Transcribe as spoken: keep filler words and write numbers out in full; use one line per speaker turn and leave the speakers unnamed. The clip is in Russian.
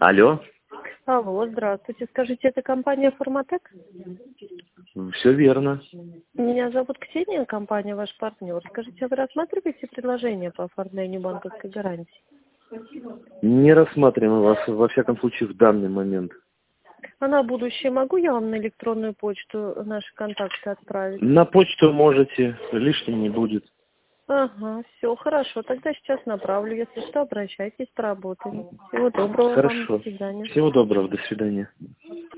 Алло.
Алло, здравствуйте. Скажите, это компания «Форматек»?
Все верно.
Меня зовут Ксения, компания «Ваш партнер». Скажите, а вы рассматриваете предложение по оформлению банковской гарантии?
Не рассматриваем вас, во всяком случае, в данный момент.
А на будущее могу я вам на электронную почту наши контакты отправить?
На почту можете, лишним не будет.
Ага, все, хорошо. Тогда сейчас направлю. Если что, обращайтесь, поработаем. Всего доброго вам. До
Хорошо.
свидания.
Всего доброго, до свидания.